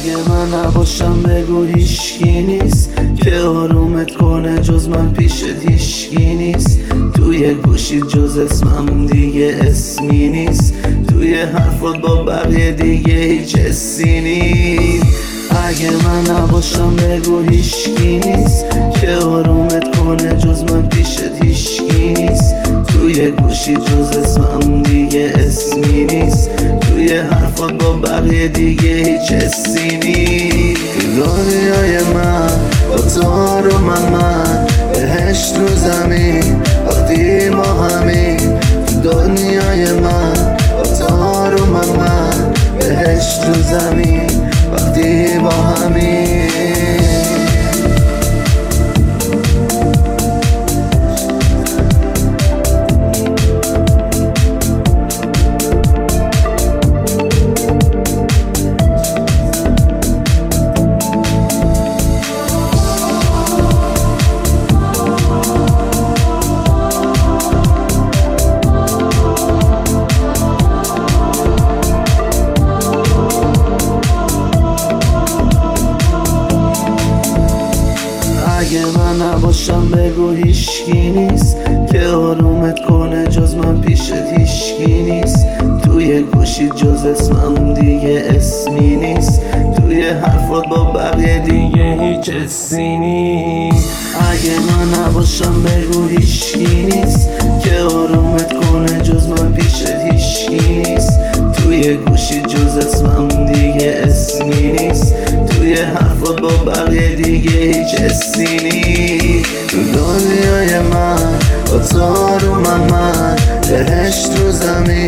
اگه من نباشم بگو هیچکی نیست که آرومت کنه جز من پیشت هیچکی نیست. توی گوشی جز اسمم دیگه اسمی نیست، توی حرفات با بقیه دیگه هیچ حسی نیست. اگه من نباشم بگو هیچکی نیست که آرومت کنه جز من پیشت هیچکی نیست. توی گوشی جز اسمم دیگه اسمی نیست، توی حرفات با بقیه دیگه هیچ حسی نیست. دنیای من با تو رو من بهشت رو زمین وقتی ما همین. دنیای من با تو رو من بهشت رو زمین وقتی با همین. اگه من نباشم بگو هیچکی نیست که آرومت کنه جز من پیشت هیچکی نیست. توی گوشی جز اسمم دیگه اسمی نیست، توی حرفات با بقیه دیگه هیچ حسی نیست. اگه من نباشم بگو هیچکی نیست که آرومت کنه جز من پیشت هیچکی نیست. توی گوشی جز اسمم دیگه اسمی نیست، توی حرفات با بقیه دیگه هیچ حسی نیست. دنیای من با تو رو من بهشت رو زمین